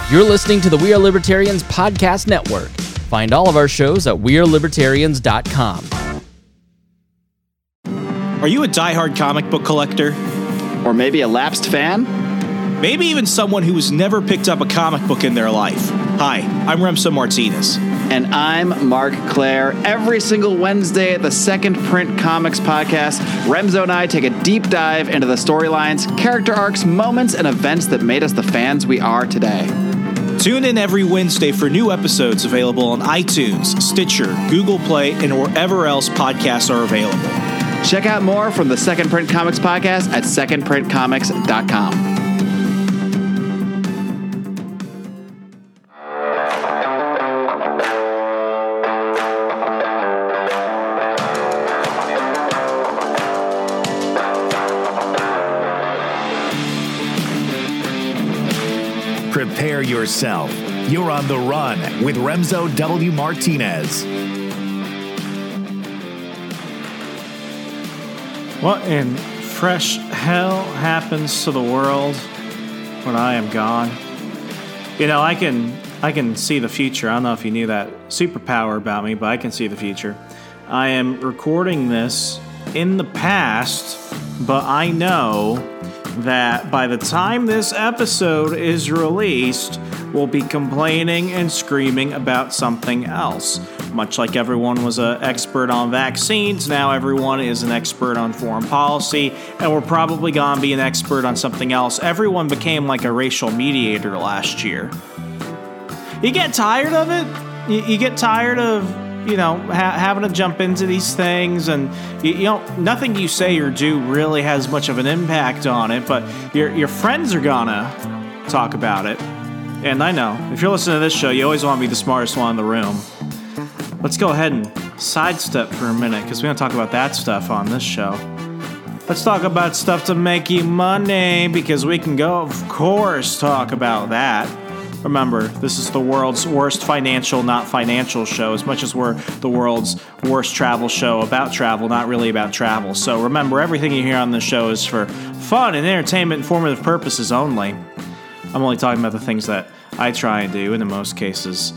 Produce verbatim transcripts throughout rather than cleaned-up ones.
You're listening to the We Are Libertarians Podcast Network. Find all of our shows at we are libertarians dot com. Are you a diehard comic book collector? Or maybe a lapsed fan? Maybe even someone who has never picked up a comic book in their life. Hi, I'm Remso Martinez. And I'm Mark Claire. Every single Wednesday at the Second Print Comics Podcast, Remso and I take a deep dive into the storylines, character arcs, moments, and events that made us the fans we are today. Tune in every Wednesday for new episodes available on iTunes, Stitcher, Google Play, and wherever else podcasts are available. Check out more from the Second Print Comics Podcast at second print comics dot com. Prepare yourself. You're on the run with Remso W. Martinez. What in fresh hell happens to the world when I am gone? You know, I can I can see the future. I don't know if you knew that superpower about me, but I can see the future. I am recording this in the past, but I know that by the time this episode is released, we'll be complaining and screaming about something else. Much like everyone was an expert on vaccines, now everyone is an expert on foreign policy, and we're probably going to be an expert on something else. Everyone became like a racial mediator last year. You get tired of it? You, you get tired of, you know, ha- having to jump into these things, and you, you know, nothing you say or do really has much of an impact on it, but your your friends are gonna talk about it. And I know, if you're listening to this show, you always want to be the smartest one in the room. Let's go ahead and sidestep for a minute, because we don't talk about that stuff on this show. Let's talk about stuff to make you money, because we can go, of course, talk about that. Remember, this is the world's worst financial, not financial show, as much as we're the world's worst travel show about travel, not really about travel. So remember, everything you hear on this show is for fun and entertainment, informative purposes only. I'm only talking about the things that I try and do, and in most cases,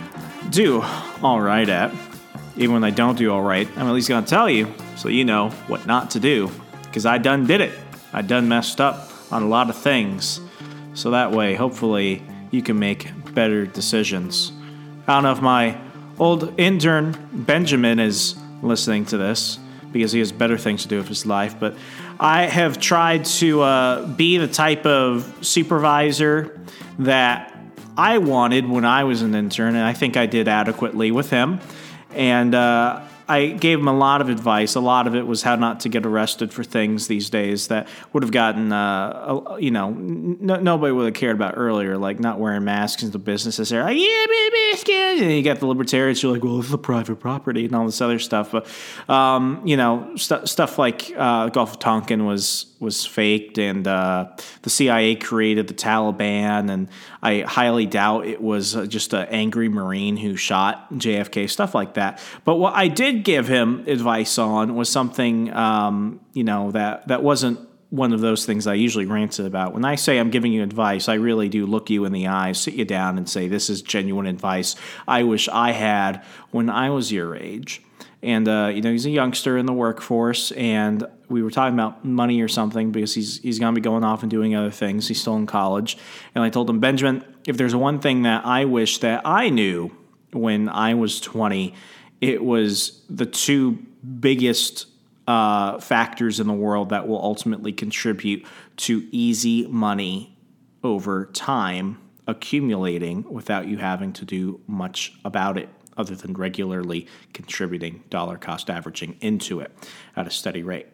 do all right at. Even when I don't do all right, I'm at least going to tell you so you know what not to do, because I done did it. I done messed up on a lot of things. So that way, hopefully, you can make better decisions. I don't know if my old intern, Benjamin, is listening to this, because he has better things to do with his life, but I have tried to uh, be the type of supervisor that I wanted when I was an intern, and I think I did adequately with him. And uh, I gave him a lot of advice. A lot of it was how not to get arrested for things these days that would have gotten, uh, you know, n- nobody would have cared about earlier, like not wearing masks into businesses. They're like, yeah, mask, and you got the libertarians who are like, well, this is a private property and all this other stuff. But, um, you know, st- stuff like uh, Gulf of Tonkin was was faked, and uh, the C I A created the Taliban, and I highly doubt it was uh, just an angry Marine who shot J F K, stuff like that. But what I did give him advice on was something, um, you know, that, that wasn't one of those things I usually ranted about. When I say I'm giving you advice, I really do look you in the eye, sit you down, and say, this is genuine advice I wish I had when I was your age. And, uh, you know, he's a youngster in the workforce, and we were talking about money or something because he's he's going to be going off and doing other things. He's still in college. And I told him, Benjamin, if there's one thing that I wish that I knew when I was twenty, it was the two biggest uh, factors in the world that will ultimately contribute to easy money over time accumulating without you having to do much about it, other than regularly contributing dollar cost averaging into it at a steady rate.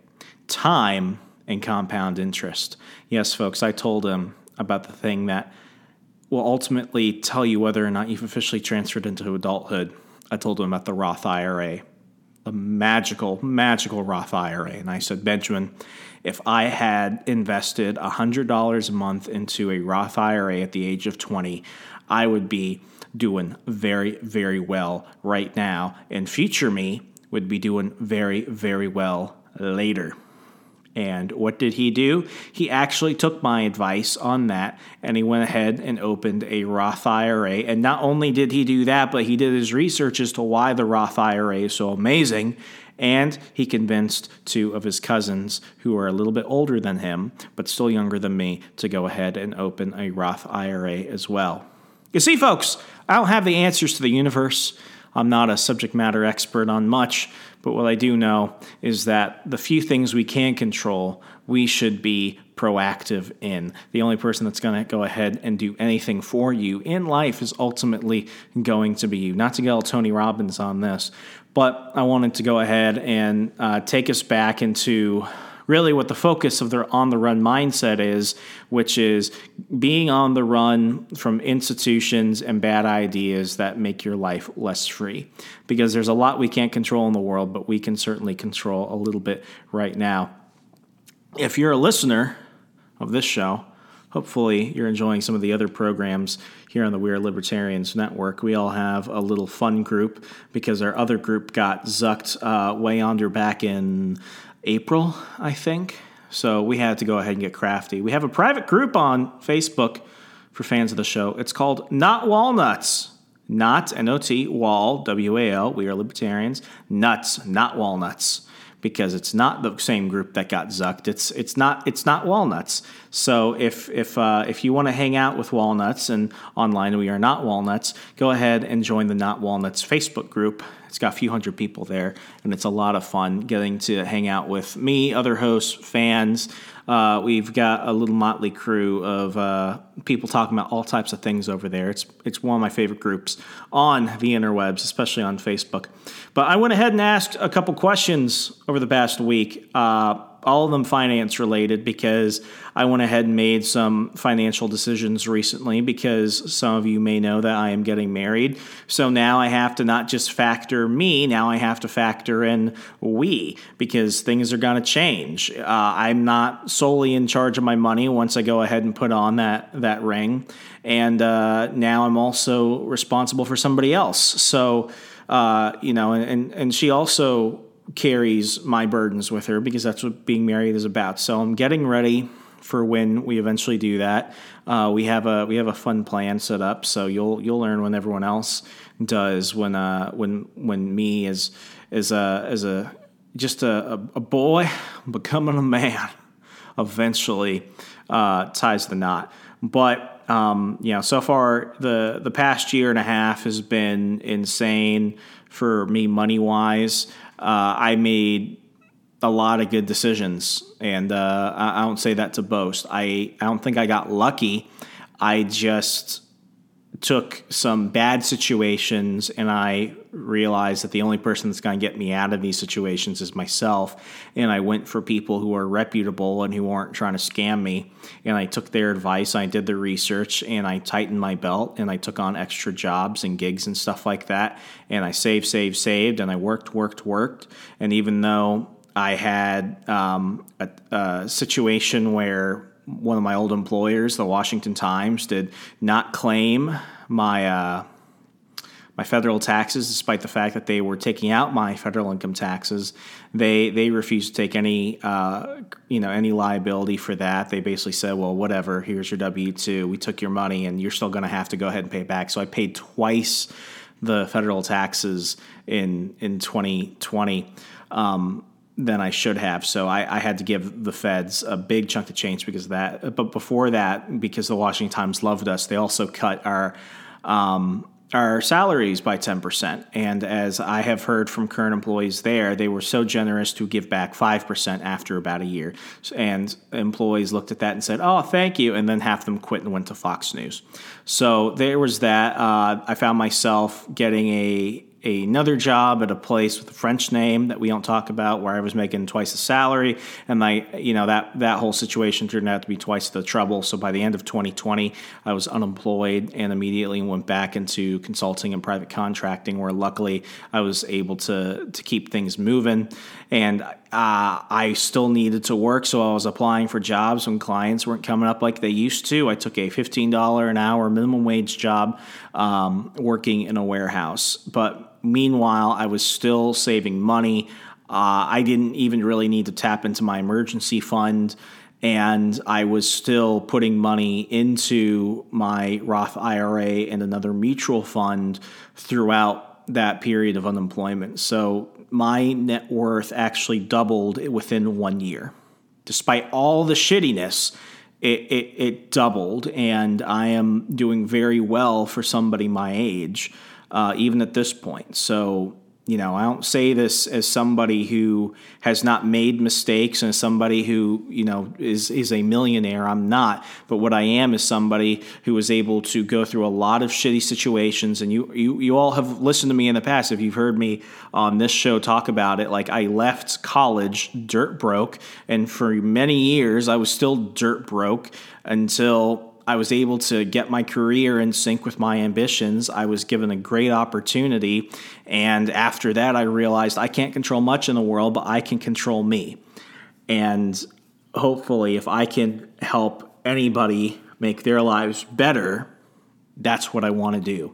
Time and compound interest. Yes, folks, I told him about the thing that will ultimately tell you whether or not you've officially transferred into adulthood. I told him about the Roth I R A, the magical, magical Roth I R A. And I said, Benjamin, if I had invested one hundred dollars a month into a Roth I R A at the age of twenty, I would be doing very, very well right now, and future me would be doing very, very well later. And what did he do? He actually took my advice on that, and he went ahead and opened a Roth I R A. And not only did he do that, but he did his research as to why the Roth I R A is so amazing. And he convinced two of his cousins, who are a little bit older than him, but still younger than me, to go ahead and open a Roth I R A as well. You see, folks, I don't have the answers to the universe. I'm not a subject matter expert on much, but what I do know is that the few things we can control, we should be proactive in. The only person that's going to go ahead and do anything for you in life is ultimately going to be you. Not to get all Tony Robbins on this, but I wanted to go ahead and uh, take us back into really what the focus of their on-the-run mindset is, which is being on the run from institutions and bad ideas that make your life less free. Because there's a lot we can't control in the world, but we can certainly control a little bit right now. If you're a listener of this show, hopefully you're enjoying some of the other programs here on the We Are Libertarians Network. We all have a little fun group because our other group got zucked uh, way under back in April, I think. So we had to go ahead and get crafty. We have a private group on Facebook for fans of the show. It's called Not Walnuts. Not, N O T, Wall, W A L, We Are Libertarians. Nuts, not walnuts. Because it's not the same group that got zucked. It's it's not it's not walnuts. So if if uh, if you want to hang out with walnuts and online we are not walnuts, go ahead and join the Not Walnuts Facebook group. It's got a few hundred people there, and it's a lot of fun getting to hang out with me, other hosts, fans. Uh, we've got a little motley crew of uh, people talking about all types of things over there. It's it's one of my favorite groups on the interwebs, especially on Facebook. But I went ahead and asked a couple questions over the past week, uh, all of them finance related, because I went ahead and made some financial decisions recently, because some of you may know that I am getting married. So now I have to not just factor me, now I have to factor in we, because things are going to change. Uh, I'm not solely in charge of my money once I go ahead and put on that, that ring. And uh, now I'm also responsible for somebody else. So, uh, you know, and, and she also carries my burdens with her, because that's what being married is about. So I'm getting ready for when we eventually do that. Uh, we have a we have a fun plan set up, so you'll you'll learn when everyone else does. When uh when when me as as a as a just a, a boy becoming a man eventually uh, ties the knot. But um, you know, so far the the past year and a half has been insane for me money wise. Uh, I made a lot of good decisions, and uh, I, I don't say that to boast. I, I don't think I got lucky. I just took some bad situations, and I realized that the only person that's going to get me out of these situations is myself, and I went for people who are reputable and who aren't trying to scam me, and I took their advice, I did the research, and I tightened my belt, and I took on extra jobs and gigs and stuff like that, and I saved, saved, saved, and I worked, worked, worked, and even though I had um, a, a situation where one of my old employers, the Washington Times, did not claim my uh, my federal taxes, despite the fact that they were taking out my federal income taxes. They they refused to take any uh, you know any liability for that. They basically said, "Well, whatever. Here's your W two. We took your money, and you're still going to have to go ahead and pay back." So I paid twice the federal taxes in in twenty twenty. Um, than I should have. So I, I had to give the feds a big chunk of change because of that. But before that, because the Washington Times loved us, they also cut our um, our salaries by ten percent. And as I have heard from current employees there, they were so generous to give back five percent after about a year. And employees looked at that and said, "Oh, thank you." And then half of them quit and went to Fox News. So there was that. Uh, I found myself getting a another job at a place with a French name that we don't talk about, where I was making twice the salary, and my, you know, that that whole situation turned out to be twice the trouble. So by the end of twenty twenty, I was unemployed and immediately went back into consulting and private contracting, where luckily I was able to to keep things moving. And uh, I still needed to work, so I was applying for jobs when clients weren't coming up like they used to. I took a fifteen dollars an hour minimum wage job um, working in a warehouse. But meanwhile, I was still saving money. Uh, I didn't even really need to tap into my emergency fund, and I was still putting money into my Roth I R A and another mutual fund throughout that period of unemployment. So my net worth actually doubled within one year. Despite all the shittiness, it, it, it doubled, and I am doing very well for somebody my age, uh, even at this point. So, you know, I don't say this as somebody who has not made mistakes and as somebody who, you know, is, is a millionaire. I'm not. But what I am is somebody who was able to go through a lot of shitty situations. And you, you, you all have listened to me in the past. If you've heard me on this show talk about it, like I left college dirt broke. And for many years, I was still dirt broke until I was able to get my career in sync with my ambitions. I was given a great opportunity. And after that, I realized I can't control much in the world, but I can control me. And hopefully, if I can help anybody make their lives better, that's what I want to do.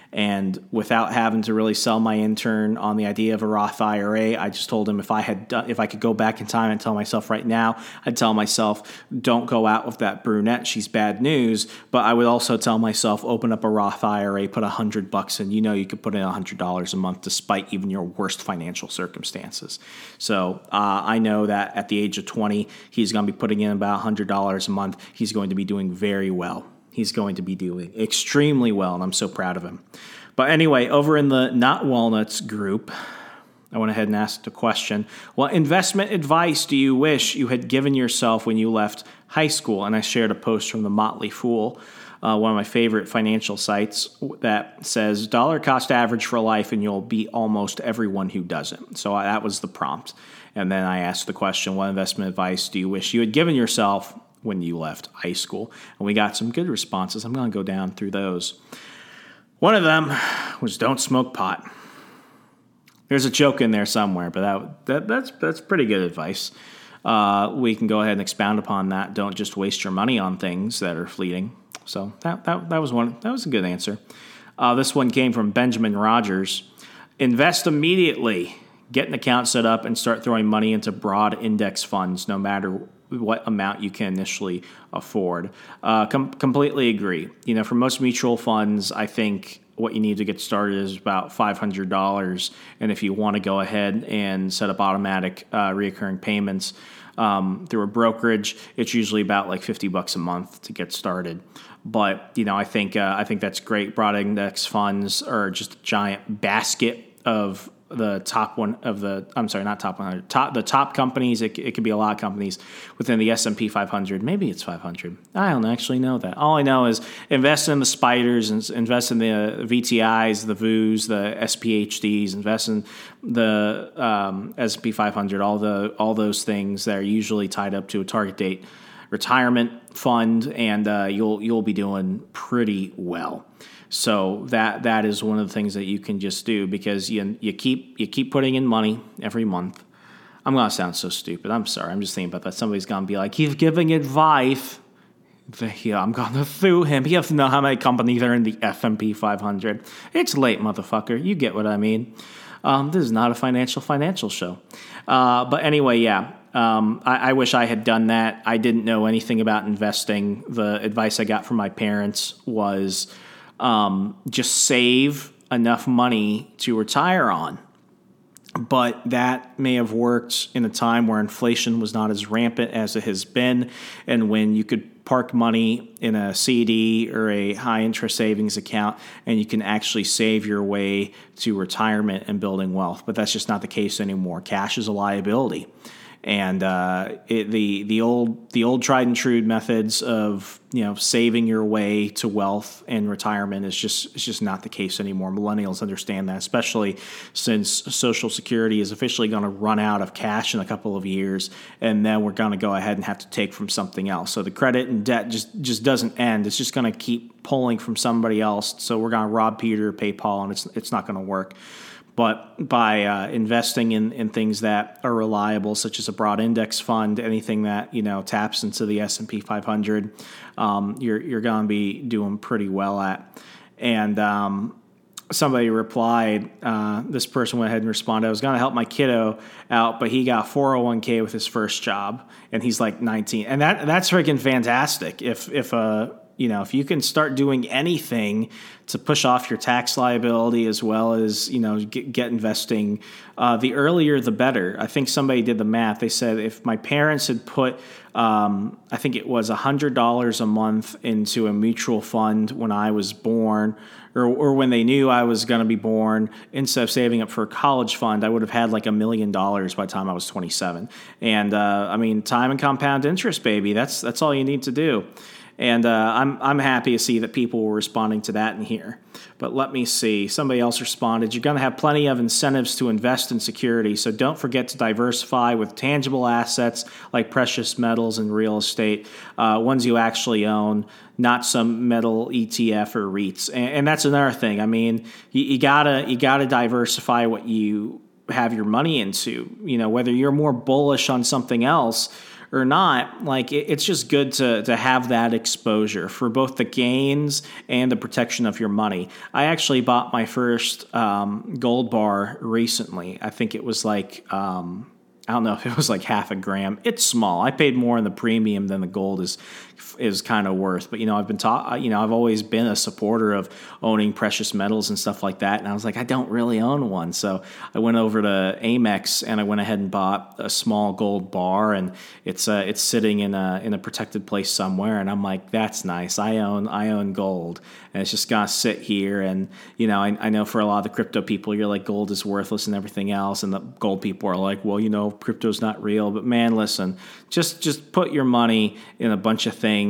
And without having to really sell my intern on the idea of a Roth I R A, I just told him if I had done, if I could go back in time and tell myself right now, I'd tell myself, don't go out with that brunette. She's bad news. But I would also tell myself, open up a Roth I R A, put a hundred bucks in. You know, you could put in a hundred dollars a month despite even your worst financial circumstances. So uh, I know that at the age of twenty, he's going to be putting in about a hundred dollars a month. He's going to be doing very well. He's going to be doing extremely well, and I'm so proud of him. But anyway, over in the Not Walnuts group, I went ahead and asked a question. What investment advice do you wish you had given yourself when you left high school? And I shared a post from The Motley Fool, uh, one of my favorite financial sites, that says dollar cost average for life and you'll beat almost everyone who doesn't. So that was the prompt. And then I asked the question, what investment advice do you wish you had given yourself when you left high school? And we got some good responses. I'm going to go down through those. One of them was don't smoke pot. There's a joke in there somewhere, but that, that that's that's pretty good advice. Uh, we can go ahead and expound upon that. Don't just waste your money on things that are fleeting. So that that, that was one. That was a good answer. Uh, this one came from Benjamin Rogers. Invest immediately. Get an account set up and start throwing money into broad index funds, no matter what amount you can initially afford. Uh, com- completely agree. You know, for most mutual funds, I think what you need to get started is about five hundred dollars. And if you want to go ahead and set up automatic uh, reoccurring payments um, through a brokerage, it's usually about like fifty bucks a month to get started. But, you know, I think uh, I think that's great. Broad index funds are just a giant basket of the top one of the, I'm sorry, not top one hundred, top, the top companies. It, it could be a lot of companies within the S and P five hundred. Maybe it's five hundred. I don't actually know that. All I know is invest in the spiders and invest in the V T Is, the V Us, the S P H Ds, invest in the um, S and P five hundred, all the all those things that are usually tied up to a target date retirement fund, and uh, you'll you'll be doing pretty well. So that that is one of the things that you can just do, because you you keep you keep putting in money every month. I'm gonna sound so stupid. I'm sorry. I'm just thinking about that. Somebody's gonna be like, he's giving advice. Yeah, I'm gonna sue him. He doesn't know how many companies are in the S and P five hundred. It's late, motherfucker. You get what I mean. Um, this is not a financial financial show. Uh, but anyway, yeah. Um, I, I wish I had done that. I didn't know anything about investing. The advice I got from my parents was um, just save enough money to retire on. But that may have worked in a time where inflation was not as rampant as it has been, and when you could park money in a C D or a high-interest savings account, and you can actually save your way to retirement and building wealth. But that's just not the case anymore. Cash is a liability. And uh, it, the the old the old tried and true methods of you know saving your way to wealth and retirement is just it's just not the case anymore. Millennials understand that, especially since Social Security is officially going to run out of cash in a couple of years, and then we're going to go ahead and have to take from something else. So the credit and debt just just doesn't end. It's just going to keep pulling from somebody else. So we're going to rob Peter, pay Paul, and it's it's not going to work. But by uh, investing in, in things that are reliable, such as a broad index fund, anything that you know taps into the S and P five hundred, um, you're you're going to be doing pretty well at. And um, somebody replied, uh, this person went ahead and responded, I was going to help my kiddo out, but he got four oh one k with his first job, and he's like nineteen. And that that's freaking fantastic. If, if uh, you know, if you can start doing anything to push off your tax liability as well as, you know, get, get investing, uh, the earlier the better. I think somebody did the math. They said if my parents had put, um, I think it was one hundred dollars a month into a mutual fund when I was born, or, or when they knew I was going to be born, instead of saving up for a college fund, I would have had like a million dollars by the time I was twenty-seven. And, uh, I mean, time and compound interest, baby. That's, that's all you need to do. And uh, I'm I'm happy to see that people were responding to that in here. But let me see. Somebody else responded, you're going to have plenty of incentives to invest in security, so don't forget to diversify with tangible assets like precious metals and real estate, uh, ones you actually own, not some metal E T F or REITs. And, and that's another thing. I mean, you, you gotta you gotta diversify what you have your money into. You know, whether you're more bullish on something else or not, like it, it's just good to to have that exposure for both the gains and the protection of your money. I actually bought my first um, gold bar recently. I think it was like, um, I don't know if it was like half a gram. It's small. I paid more in the premium than the gold is is kind of worth. But, you know, I've been taught, you know, I've always been a supporter of owning precious metals and stuff like that. And I was like, I don't really own one. So I went over to Amex and I went ahead and bought a small gold bar, and it's uh, it's sitting in a in a protected place somewhere. And I'm like, that's nice. I own I own gold, and it's just gonna sit here. And, you know, I, I know for a lot of the crypto people, you're like, gold is worthless and everything else. And the gold people are like, well, you know, crypto's not real. But man, listen, just just put your money in a bunch of things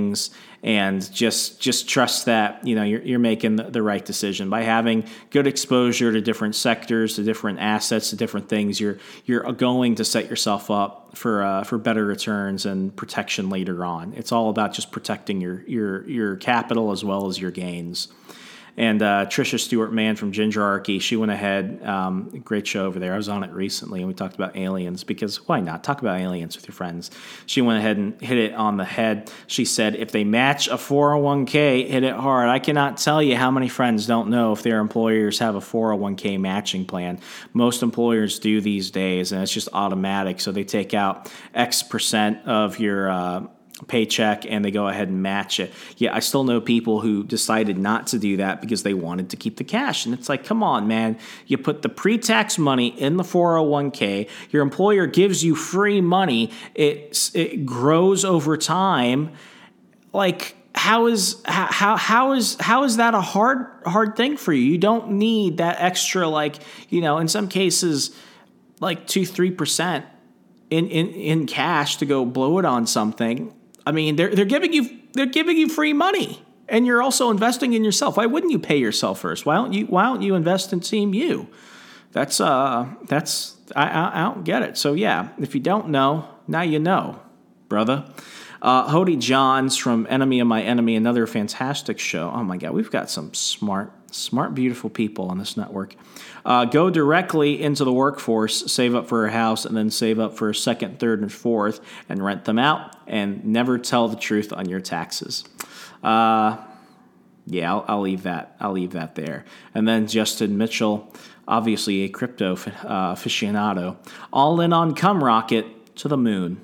and just just trust that, you know, you're, you're making the, the right decision by having good exposure to different sectors, to different assets, to different things. You're you're going to set yourself up for uh, for better returns and protection later on. It's all about just protecting your your your capital as well as your gains. And uh, Trisha Stewart Mann from Gingerarchy, she went ahead, um, great show over there. I was on it recently, and we talked about aliens, because why not? Talk about aliens with your friends. She went ahead and hit it on the head. She said, if they match a four oh one k, hit it hard. I cannot tell you how many friends don't know if their employers have a four oh one k matching plan. Most employers do these days, and it's just automatic. So they take out X percent of your uh paycheck and they go ahead and match it. Yeah, I still know people who decided not to do that because they wanted to keep the cash. And it's like, come on, man. You put the pre-tax money in the four oh one k. Your employer gives you free money. It, it grows over time. Like, how is how how is how is that a hard hard thing for you? You don't need that extra, like, you know, in some cases, like two, three percent in, in, in cash to go blow it on something. I mean, they're they're giving you they're giving you free money, and you're also investing in yourself. Why wouldn't you pay yourself first? Why don't you Why don't you invest in Team U? That's uh that's I I, I don't get it. So yeah, if you don't know, now you know, brother. Uh, Hody Johns from Enemy of My Enemy, another fantastic show. Oh my God, we've got some smart, smart, beautiful people on this network. Uh, go directly into the workforce, save up for a house, and then save up for a second, third, and fourth, and rent them out, and never tell the truth on your taxes. Uh, yeah, I'll, I'll leave that. I'll leave that there. And then Justin Mitchell, obviously a crypto uh, aficionado, all in on Cum Rocket to the moon.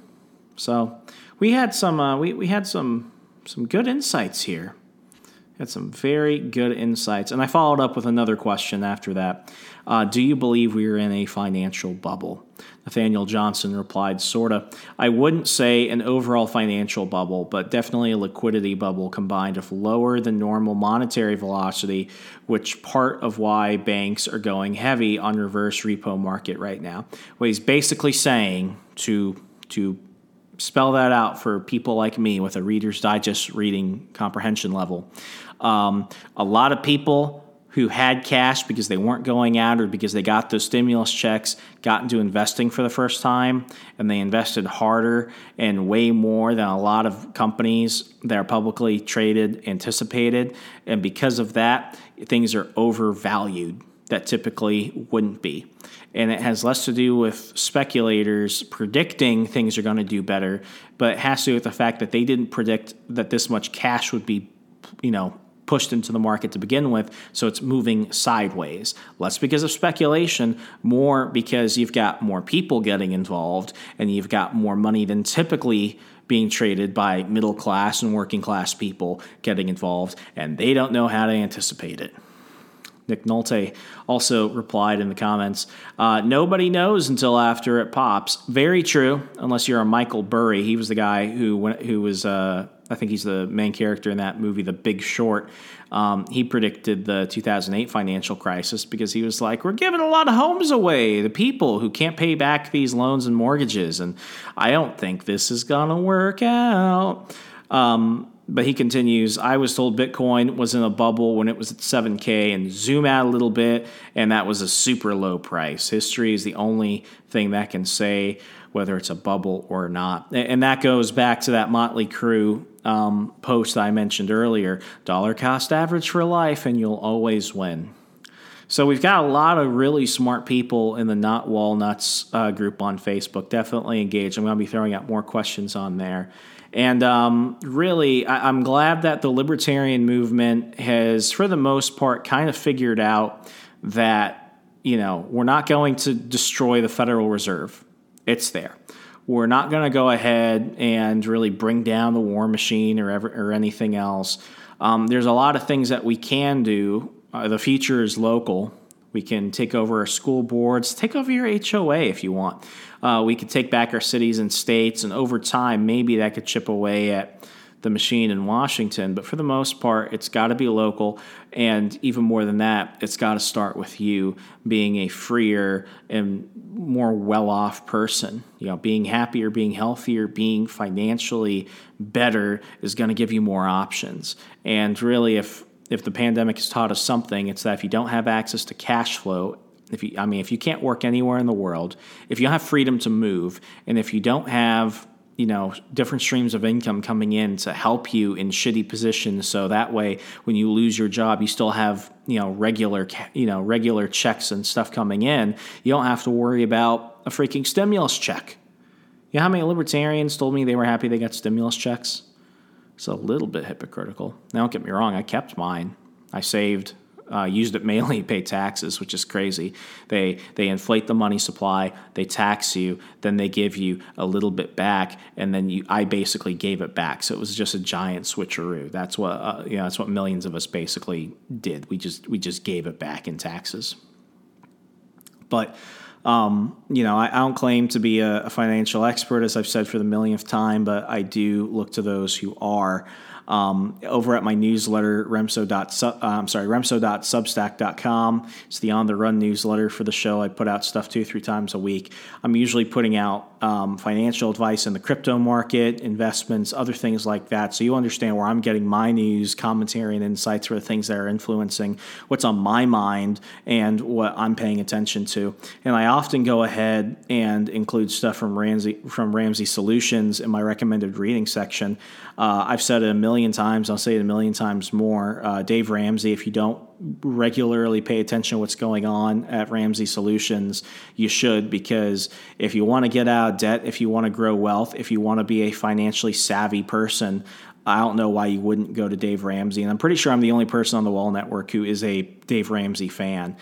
So we had some uh, we we had some some good insights here. Had some very good insights, and I followed up with another question after that. Uh, do you believe we are in a financial bubble? Nathaniel Johnson replied, sorta. I wouldn't say an overall financial bubble, but definitely a liquidity bubble combined with lower than normal monetary velocity, which part of why banks are going heavy on reverse repo market right now. What he's basically saying, to to spell that out for people like me with a Reader's Digest reading comprehension level, um, a lot of people who had cash because they weren't going out or because they got those stimulus checks, got into investing for the first time, and they invested harder and way more than a lot of companies that are publicly traded anticipated. And because of that, things are overvalued that typically wouldn't be. And it has less to do with speculators predicting things are going to do better, but it has to do with the fact that they didn't predict that this much cash would be, you know, pushed into the market to begin with, so it's moving sideways. Less because of speculation, more because you've got more people getting involved and you've got more money than typically being traded by middle class and working class people getting involved, and they don't know how to anticipate it. Nick Nolte also replied in the comments, uh, nobody knows until after it pops. Very true, unless you're a Michael Burry. He was the guy who who was, uh, I think he's the main character in that movie, The Big Short. Um, he predicted the two thousand eight financial crisis because he was like, we're giving a lot of homes away to people who can't pay back these loans and mortgages, and I don't think this is going to work out. Um But he continues, I was told Bitcoin was in a bubble when it was at seven K and zoom out a little bit, and that was a super low price. History is the only thing that can say whether it's a bubble or not. And that goes back to that Motley Crue um, post I mentioned earlier, dollar cost average for life, and you'll always win. So we've got a lot of really smart people in the Not Walnuts uh, group on Facebook. Definitely engage. I'm going to be throwing out more questions on there. And um, really, I- I'm glad that the libertarian movement has, for the most part, kind of figured out that, you know, we're not going to destroy the Federal Reserve. It's there. We're not going to go ahead and really bring down the war machine or ever, or anything else. Um, there's a lot of things that we can do. Uh, the future is local. We can take over our school boards, take over your H O A if you want. Uh, we could take back our cities and states, and over time, maybe that could chip away at the machine in Washington. But for the most part, it's got to be local. And even more than that, it's got to start with you being a freer and more well-off person. You know, being happier, being healthier, being financially better is going to give you more options. And really, if if the pandemic has taught us something, it's that if you don't have access to cash flow, if you, I mean, if you can't work anywhere in the world, if you don't have freedom to move, and if you don't have, you know, different streams of income coming in to help you in shitty positions, so that way when you lose your job, you still have, you know, regular, you know, regular checks and stuff coming in. You don't have to worry about a freaking stimulus check. You know how many libertarians told me they were happy they got stimulus checks? It's a little bit hypocritical. Now, don't get me wrong. I kept mine. I saved, uh, used it mainly to pay taxes, which is crazy. They they inflate the money supply, they tax you, then they give you a little bit back, and then you. I basically gave it back. So it was just a giant switcheroo. That's what uh, you know. That's what millions of us basically did. We just we just gave it back in taxes. But Um, you know, I, I don't claim to be a, a financial expert, as I've said for the millionth time, but I do look to those who are. Um, over at my newsletter, remso. Uh, I'm sorry, remso dot substack dot com. It's the On the Run newsletter for the show. I put out stuff two, three times a week. I'm usually putting out um, financial advice in the crypto market, investments, other things like that. So you understand where I'm getting my news, commentary, and insights for the things that are influencing what's on my mind and what I'm paying attention to. And I often go ahead and include stuff from Ramsey from Ramsey Solutions in my recommended reading section. Uh, I've said it a million times. I'll say it a million times more. Uh, Dave Ramsey, if you don't regularly pay attention to what's going on at Ramsey Solutions, you should, because if you want to get out of debt, if you want to grow wealth, if you want to be a financially savvy person, I don't know why you wouldn't go to Dave Ramsey. And I'm pretty sure I'm the only person on the Wall Network who is a Dave Ramsey fan.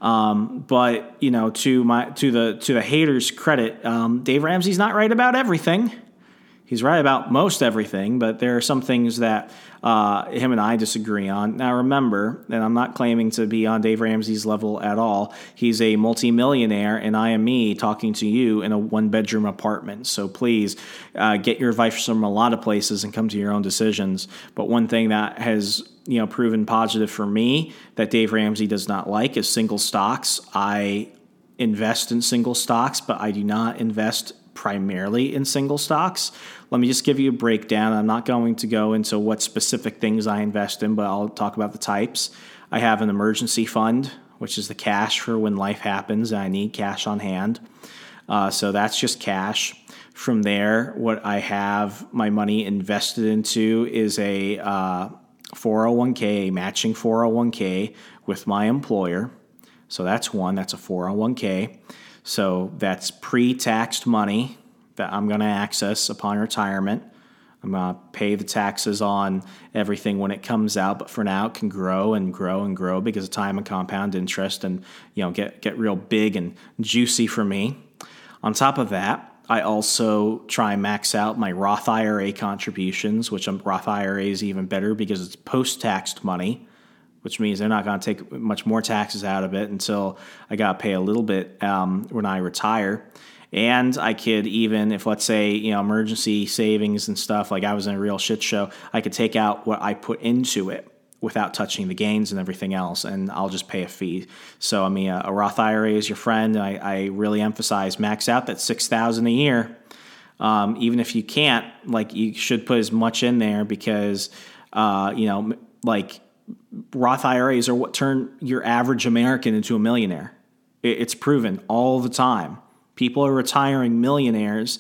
Um, but, you know, to my to the to the haters' credit, um, Dave Ramsey's not right about everything. He's right about most everything, but there are some things that uh, him and I disagree on. Now, remember, and I'm not claiming to be on Dave Ramsey's level at all. He's a multimillionaire, and I am me talking to you in a one-bedroom apartment. So please uh, get your advice from a lot of places and come to your own decisions. But one thing that has you know proven positive for me that Dave Ramsey does not like is single stocks. I invest in single stocks, but I do not invest primarily in single stocks. Let me just give you a breakdown. I'm not going to go into what specific things I invest in, but I'll talk about the types. I have an emergency fund, which is the cash for when life happens and I need cash on hand. Uh, so that's just cash. From there, what I have my money invested into is a uh, four oh one k, a matching four oh one k with my employer. So that's one. That's a four oh one k. So that's pre-taxed money that I'm going to access upon retirement. I'm going to pay the taxes on everything when it comes out, but for now it can grow and grow and grow because of time and compound interest and, you know, get, get real big and juicy for me. On top of that, I also try and max out my Roth I R A contributions, which um, Roth I R A is even better because it's post-taxed money, which means they're not going to take much more taxes out of it until I got to pay a little bit um, when I retire. And I could even, if let's say, you know, emergency savings and stuff, like I was in a real shit show, I could take out what I put into it without touching the gains and everything else, and I'll just pay a fee. So, I mean, a, a Roth I R A is your friend. I, I really emphasize max out that six thousand dollars a year. Um, even if you can't, like, you should put as much in there because, uh, you know, like Roth I R As are what turn your average American into a millionaire. It, it's proven all the time. People are retiring millionaires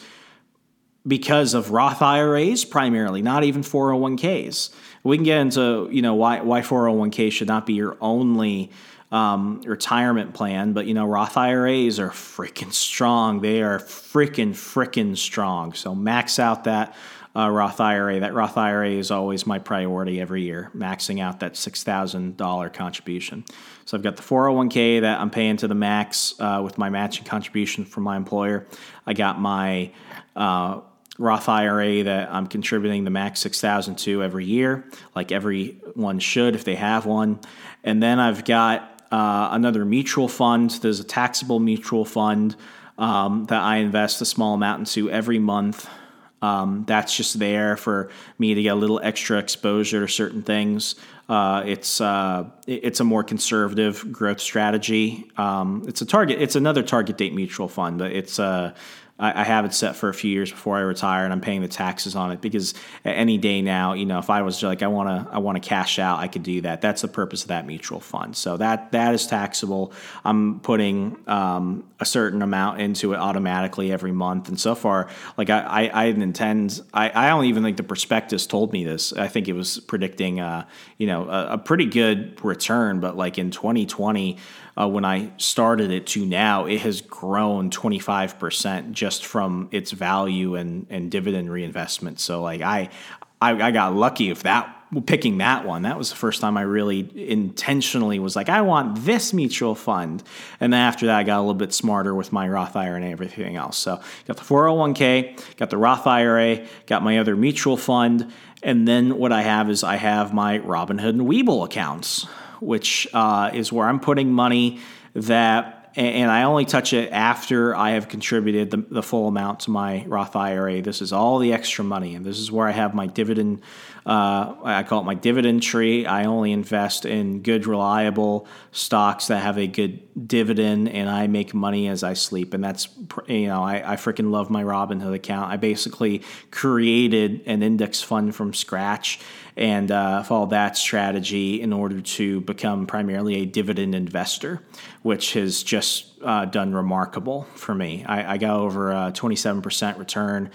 because of Roth I R As primarily, not even four oh one k's. We can get into, you know, why why four oh one k should not be your only um, retirement plan, but, you know, Roth I R As are freaking strong. They are freaking, freaking strong. So max out that uh, Roth I R A. That Roth I R A is always my priority every year, maxing out that six thousand dollars contribution. So I've got the four oh one k that I'm paying to the max uh, with my matching contribution from my employer. I got my uh, Roth I R A that I'm contributing the max six thousand dollars to every year, like everyone should if they have one. And then I've got uh, another mutual fund. There's a taxable mutual fund um, that I invest a small amount into every month. Um, that's just there for me to get a little extra exposure to certain things. Uh, it's uh, it's a more conservative growth strategy. Um, it's a target. It's another target date mutual fund, but it's uh, I, I have it set for a few years before I retire, and I'm paying the taxes on it because at any day now, you know, if I was like I want to I want to cash out, I could do that. That's the purpose of that mutual fund. So that that is taxable. I'm putting um, a certain amount into it automatically every month, and so far, like I I, I intend. I, I don't even think the prospectus told me this. I think it was predicting, uh, you know, a, a pretty good return, but like in twenty twenty. Uh, when I started it to now, it has grown twenty-five percent just from its value and, and dividend reinvestment. So like I, I, I got lucky with that, picking that one. That was the first time I really intentionally was like, I want this mutual fund. And then after that, I got a little bit smarter with my Roth I R A and everything else. So got the four oh one k, got the Roth I R A, got my other mutual fund. And then what I have is I have my Robinhood and Webull accounts, which uh, is where I'm putting money that, and I only touch it after I have contributed the, the full amount to my Roth I R A. This is all the extra money, and this is where I have my dividend, uh, I call it my dividend tree. I only invest in good, reliable stocks that have a good dividend, and I make money as I sleep. And that's, you know, I, I freaking love my Robinhood account. I basically created an index fund from scratch and uh, followed that strategy in order to become primarily a dividend investor, which has just uh, done remarkable for me. I, I got over a twenty-seven percent return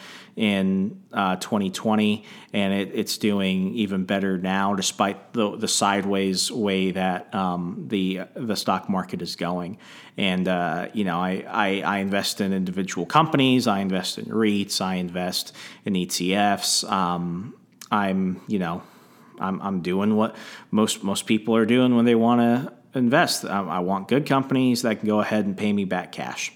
in uh, twenty twenty, and it, it's doing even better now, despite the, the sideways way that um, the the stock market is going. And uh, you know, I, I I invest in individual companies, I invest in REITs, I invest in E T Fs. Um, I'm, you know, I'm I'm doing what most most people are doing when they want to invest. I, I want good companies that can go ahead and pay me back cash.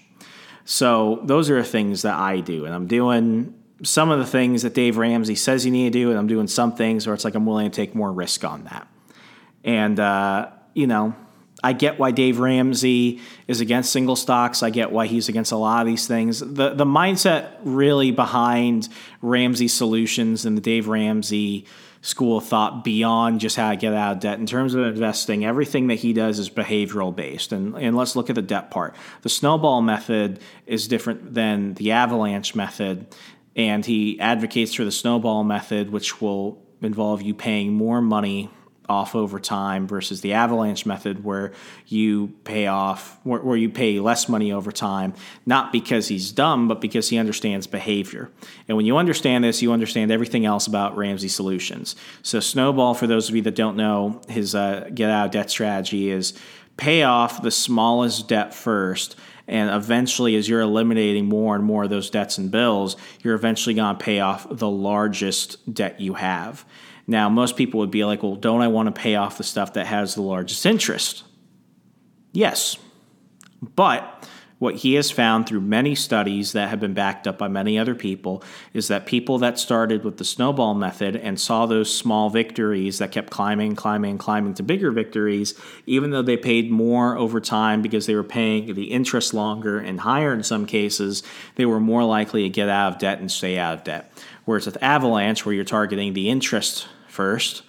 So those are the things that I do, and I'm doing some of the things that Dave Ramsey says you need to do, and I'm doing some things where it's like I'm willing to take more risk on that. And uh, you know, I get why Dave Ramsey is against single stocks. I get why he's against a lot of these things. The the mindset really behind Ramsey Solutions and the Dave Ramsey school of thought beyond just how to get out of debt in terms of investing, everything that he does is behavioral based. And, and let's look at the debt part. The snowball method is different than the avalanche method. And he advocates for the snowball method, which will involve you paying more money off over time versus the avalanche method where you pay off, where, where you pay less money over time, not because he's dumb, but because he understands behavior. And when you understand this, you understand everything else about Ramsey Solutions. So Snowball, for those of you that don't know, his uh, get out of debt strategy is pay off the smallest debt first And eventually, as you're eliminating more and more of those debts and bills, you're eventually going to pay off the largest debt you have. Now, most people would be like, well, don't I want to pay off the stuff that has the largest interest? Yes. But what he has found through many studies that have been backed up by many other people is that people that started with the snowball method and saw those small victories that kept climbing, climbing, climbing to bigger victories, even though they paid more over time because they were paying the interest longer and higher in some cases, they were more likely to get out of debt and stay out of debt. Whereas with Avalanche, where you're targeting the interest first,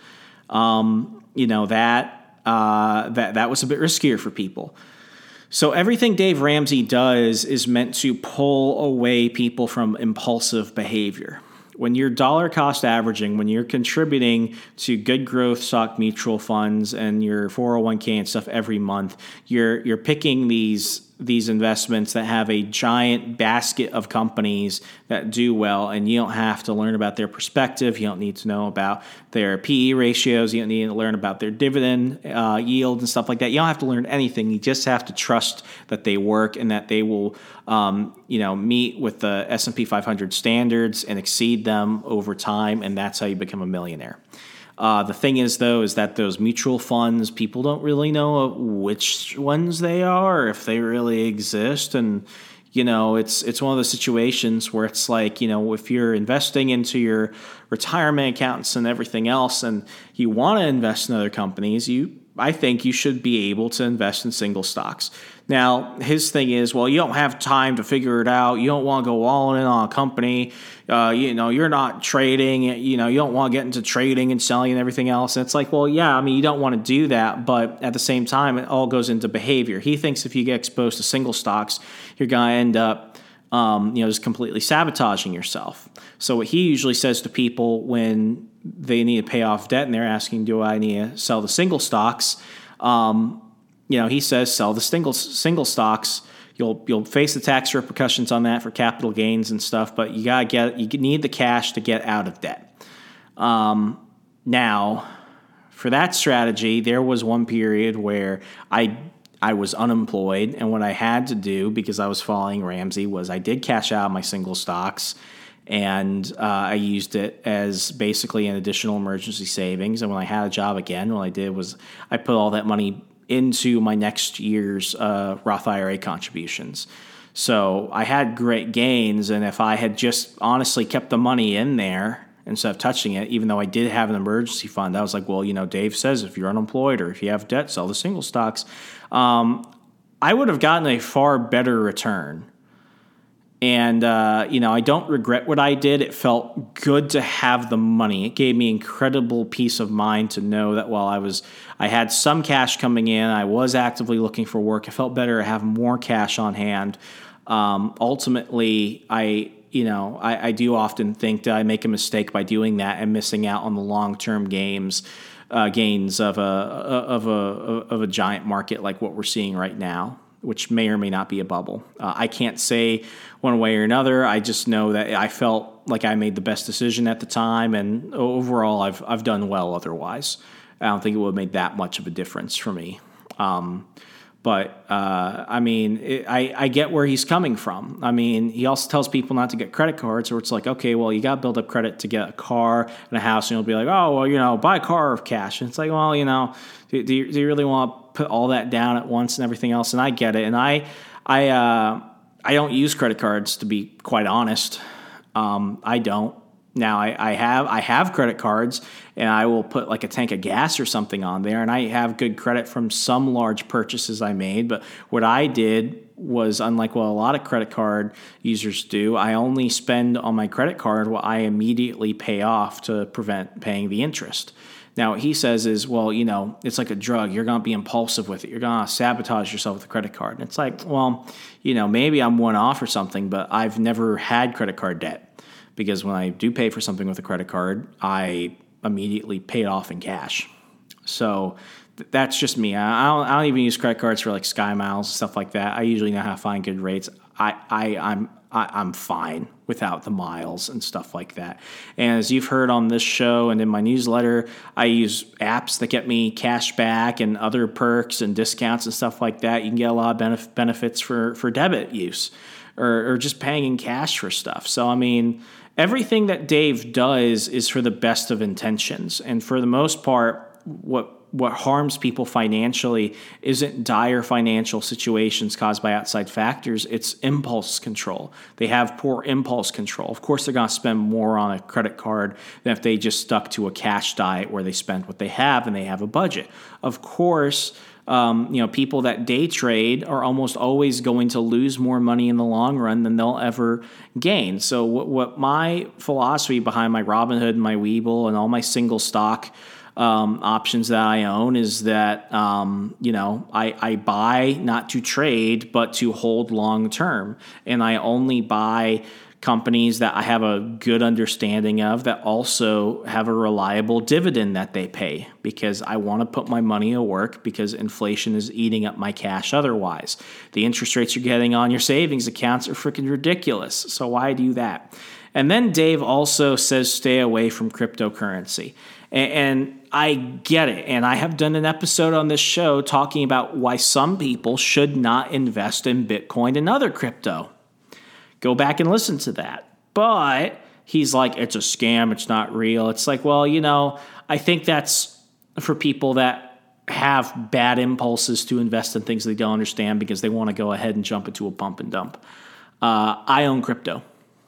um, you know, that, uh, that, that was a bit riskier for people. So everything Dave Ramsey does is meant to pull away people from impulsive behavior. When you're dollar cost averaging, when you're contributing to good growth stock mutual funds and your four oh one k and stuff every month, you're you're picking these these investments that have a giant basket of companies that do well, and you don't have to learn about their perspective. You don't need to know about their P E ratios. You don't need to learn about their dividend uh, yield and stuff like that. You don't have to learn anything. You just have to trust that they work and that they will, um, you know, meet with the S and P five hundred standards and exceed them over time, and that's how you become a millionaire. Uh, the thing is, though, is that those mutual funds, people don't really know which ones they are, if they really exist. And, you know, it's it's one of those situations where it's like, you know, if you're investing into your retirement accounts and everything else and you want to invest in other companies, you I think you should be able to invest in single stocks. Now, his thing is, well, you don't have time to figure it out. You don't want to go all in on a company. Uh, you know, you're not trading. You know, you don't want to get into trading and selling and everything else. And it's like, well, yeah, I mean, you don't want to do that. But at the same time, it all goes into behavior. He thinks if you get exposed to single stocks, you're going to end up, um, you know, just completely sabotaging yourself. So what he usually says to people when they need to pay off debt and they're asking, do I need to sell the single stocks? Um, you know, he says sell the single single stocks. You'll you'll face the tax repercussions on that for capital gains and stuff, but you gotta get you need the cash to get out of debt. Um, now, for that strategy, there was one period where I I was unemployed, and what I had to do because I was following Ramsey was I did cash out my single stocks. And uh, I used it as basically an additional emergency savings. And when I had a job again, what I did was I put all that money into my next year's uh, Roth I R A contributions. So I had great gains. And if I had just honestly kept the money in there instead of touching it, even though I did have an emergency fund, I was like, well, you know, Dave says if you're unemployed or if you have debt, sell the single stocks. Um, I would have gotten a far better return. And, uh, you know, I don't regret what I did. It felt good to have the money. It gave me incredible peace of mind to know that while I was, I had some cash coming in, I was actively looking for work. It felt better to have more cash on hand. Um, ultimately, I, you know, I, I do often think that I make a mistake by doing that and missing out on the long-term games, uh, gains of a, of a, of a giant market like what we're seeing right now, which may or may not be a bubble. Uh, I can't say one way or another. I just know that I felt like I made the best decision at the time, and overall, I've I've done well otherwise. I don't think it would have made that much of a difference for me. Um, but, uh, I mean, it, I, I get where he's coming from. I mean, he also tells people not to get credit cards, or it's like, okay, well, you got to build up credit to get a car and a house, and you'll be like, oh, well, you know, buy a car of cash. And it's like, well, you know, do, do, you, do you really want to put all that down at once and everything else? And I get it. And I, I, uh, I don't use credit cards, to be quite honest. Um, I don't. Now I, I have I have credit cards, and I will put like a tank of gas or something on there, and I have good credit from some large purchases I made. But what I did was, unlike what a lot of credit card users do, I only spend on my credit card what I immediately pay off to prevent paying the interest. Now, what he says is, well, you know, it's like a drug. You're going to be impulsive with it. You're going to sabotage yourself with a credit card. And it's like, well, you know, maybe I'm one off or something, but I've never had credit card debt. Because when I do pay for something with a credit card, I immediately pay it off in cash. So th- that's just me. I, I don't I don't even use credit cards for like Sky Miles stuff like that. I usually know how to find good rates. I I I'm I, I'm fine without the miles and stuff like that. And as you've heard on this show and in my newsletter, I use apps that get me cash back and other perks and discounts and stuff like that. You can get a lot of benef- benefits for, for debit use or, or just paying in cash for stuff. So, I mean, everything that Dave does is for the best of intentions. And for the most part, what what harms people financially isn't dire financial situations caused by outside factors. It's impulse control. They have poor impulse control. Of course, they're going to spend more on a credit card than if they just stuck to a cash diet where they spend what they have and they have a budget. Of course, um, you know, people that day trade are almost always going to lose more money in the long run than they'll ever gain. So what, what my philosophy behind my Robinhood, my Webull, and all my single stock Um, options that I own is that, um, you know, I, I buy not to trade, but to hold long term. And I only buy companies that I have a good understanding of that also have a reliable dividend that they pay, because I want to put my money to work because inflation is eating up my cash otherwise. The interest rates you're getting on your savings accounts are freaking ridiculous. So why do that? And then Dave also says stay away from cryptocurrency. And, and I get it. And I have done an episode on this show talking about why some people should not invest in Bitcoin and other crypto. Go back and listen to that. But he's like, it's a scam. It's not real. It's like, well, you know, I think that's for people that have bad impulses to invest in things they don't understand because they want to go ahead and jump into a pump and dump. Uh, I own crypto.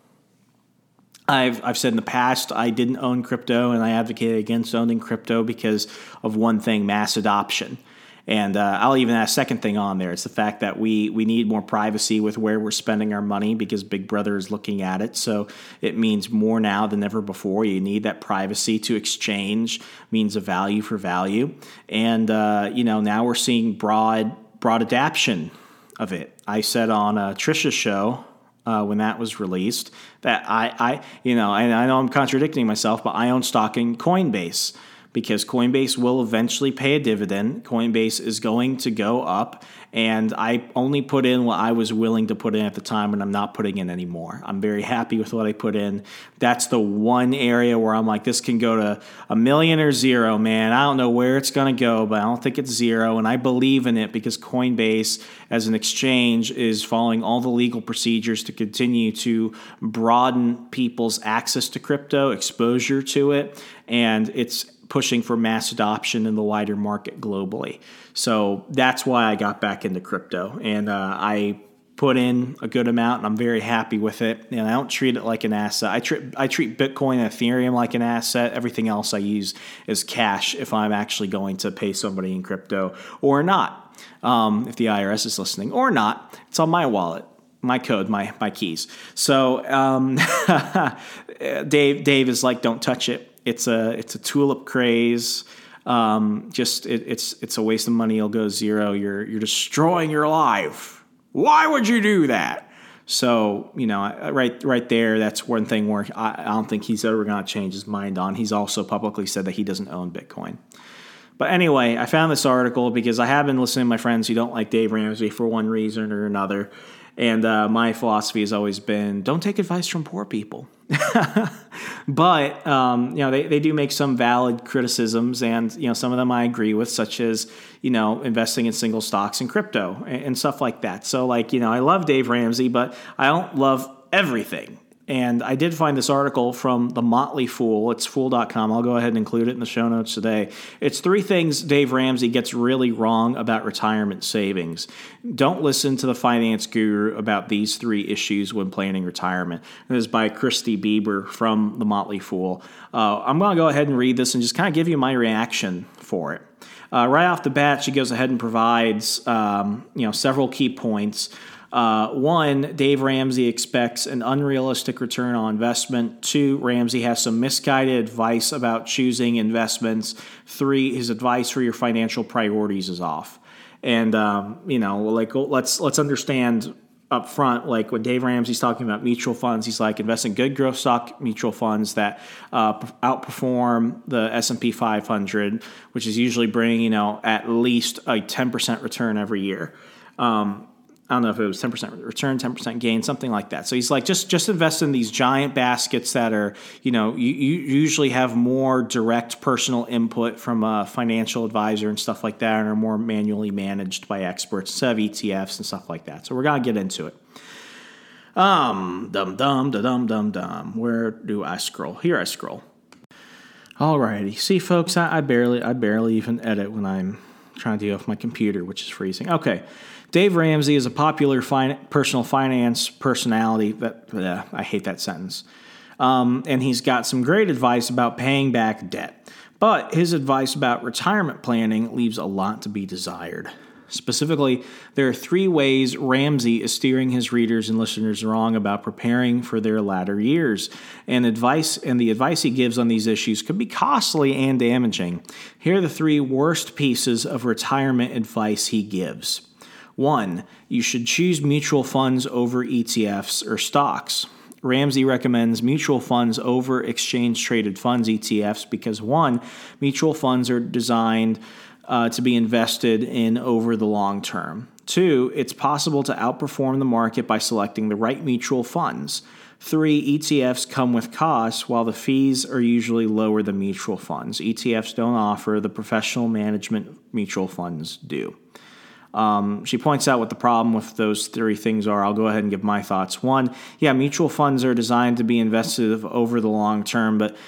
I've I've said in the past I didn't own crypto, and I advocated against owning crypto because of one thing: mass adoption. And uh, I'll even add a second thing on there. It's the fact that we we need more privacy with where we're spending our money because Big Brother is looking at it. So it means more now than ever before. You need that privacy to exchange means of value for value. And uh, you know, now we're seeing broad broad adoption of it. I said on uh, Trisha's show, Uh, when that was released, that I, I, you know, and I know I'm contradicting myself, but I own stock in Coinbase because Coinbase will eventually pay a dividend. Coinbase is going to go up, and I only put in what I was willing to put in at the time, and I'm not putting in anymore. I'm very happy with what I put in. That's the one area where I'm like, this can go to a million or zero, man. I don't know where it's going to go, but I don't think it's zero, and I believe in it because Coinbase, as an exchange, is following all the legal procedures to continue to broaden people's access to crypto, exposure to it, and it's pushing for mass adoption in the wider market globally. So that's why I got back into crypto, and uh, I put in a good amount, and I'm very happy with it. And I don't treat it like an asset. I treat I treat Bitcoin and Ethereum like an asset. Everything else I use is cash if I'm actually going to pay somebody in crypto or not. Um, if the I R S is listening or not, it's on my wallet, my code, my my keys. So um, Dave Dave is like, don't touch it. It's a it's a tulip craze. Um, just it, it's it's a waste of money. It'll go zero. You're you're destroying your life. Why would you do that? So you know, right right there. That's one thing where I, I don't think he's ever going to change his mind on. He's also publicly said that he doesn't own Bitcoin. But anyway, I found this article because I have been listening to my friends who don't like Dave Ramsey for one reason or another. And uh, my philosophy has always been, don't take advice from poor people. But, um, you know, they, they do make some valid criticisms, and, you know, some of them I agree with, such as, you know, investing in single stocks and crypto and, and stuff like that. So, like, you know, I love Dave Ramsey, but I don't love everything. And I did find this article from The Motley Fool. It's fool dot com. I'll go ahead and include it in the show notes today. It's three things Dave Ramsey gets really wrong about retirement savings. Don't listen to the finance guru about these three issues when planning retirement. This is by Christy Bieber from The Motley Fool. Uh, I'm going to go ahead and read this and just kind of give you my reaction for it. Uh, right off the bat, she goes ahead and provides um, you know several key points. Uh, one, Dave Ramsey expects an unrealistic return on investment. Two, Ramsey has some misguided advice about choosing investments. Three, his advice for your financial priorities is off. And um, you know, like let's let's understand up front, like when Dave Ramsey's talking about mutual funds, he's like, invest in good growth stock mutual funds that uh, outperform the S and P five hundred, which is usually bringing, you know, at least a ten percent return every year. Um, I don't know if it was ten percent return, ten percent gain, something like that. So he's like, just just invest in these giant baskets that are, you know, you, you usually have more direct personal input from a financial advisor and stuff like that, and are more manually managed by experts instead of E T Fs and stuff like that. So we're going to get into it. Um, dum dum da dum dum dum. Where do I scroll? Here I scroll. Alrighty. See, folks, I, I barely I barely even edit when I'm trying to deal with my computer, which is freezing. Okay. Dave Ramsey is a popular fin- personal finance personality. That uh, I hate that sentence. Um, and he's got some great advice about paying back debt. But his advice about retirement planning leaves a lot to be desired. Specifically, there are three ways Ramsey is steering his readers and listeners wrong about preparing for their latter years. And advice and the advice he gives on these issues could be costly and damaging. Here are the three worst pieces of retirement advice he gives. One, you should choose mutual funds over E T Fs or stocks. Ramsey recommends mutual funds over exchange-traded funds, E T Fs, because one, mutual funds are designed uh, to be invested in over the long term. Two, it's possible to outperform the market by selecting the right mutual funds. Three, E T Fs come with costs, while the fees are usually lower than mutual funds. E T Fs don't offer the professional management mutual funds do. Um, she points out what the problem with those three things are. I'll go ahead and give my thoughts. One, yeah, mutual funds are designed to be invested over the long term, but